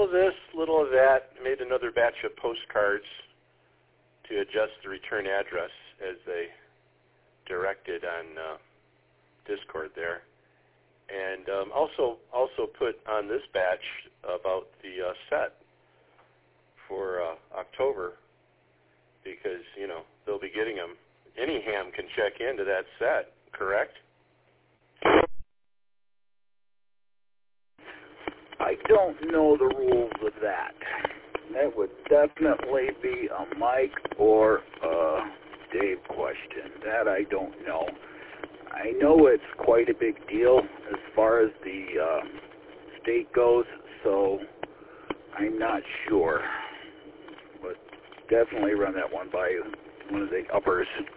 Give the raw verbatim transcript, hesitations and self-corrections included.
of this, little of that. Made another batch of postcards to adjust the return address as they directed on uh, Discord there. And um, also also put on this batch about the uh, set for uh, October, because, you know, they'll be getting them. Any ham can check into that set, correct? I don't know the rules of that. That would definitely be a Mike or a Dave question. That I don't know. I know it's quite a big deal as far as the uh, state goes, so I'm not sure. But definitely run that one by one of the uppers.